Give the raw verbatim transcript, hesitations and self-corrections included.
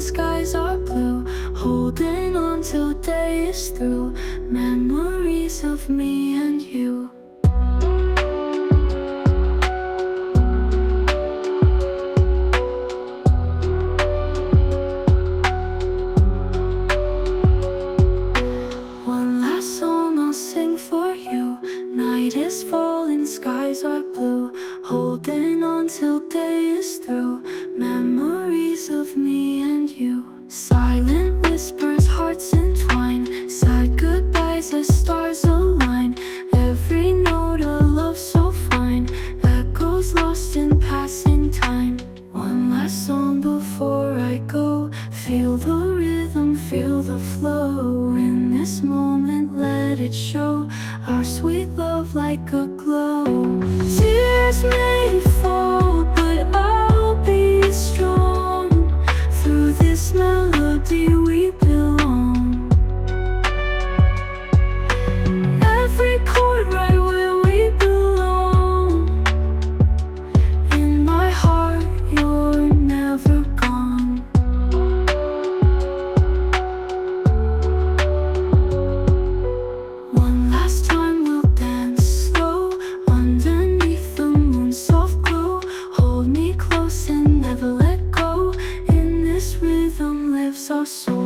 skies are blue. Holding on till day is through. Memories of me and you. One last song I'll sing for you. Night is falling, skies are blue. Holding on till day is through. Memories of me and you. Silent whispers, hearts entwine. Sad goodbyes as stars align. Every note a love so fine. Echoes lost in passing time. One last song before I go. Feel the rhythm, feel the flow. In this moment let it show. Our sweet love like a glow. Tears may fall, but I'll be strong. Through this melody we belong. Every chord right where we belong. In my heart you're never gone. One last time we'll dance slow. Underneath the moon's soft glow. Hold me close and never let go. In this rhythm lives our soul.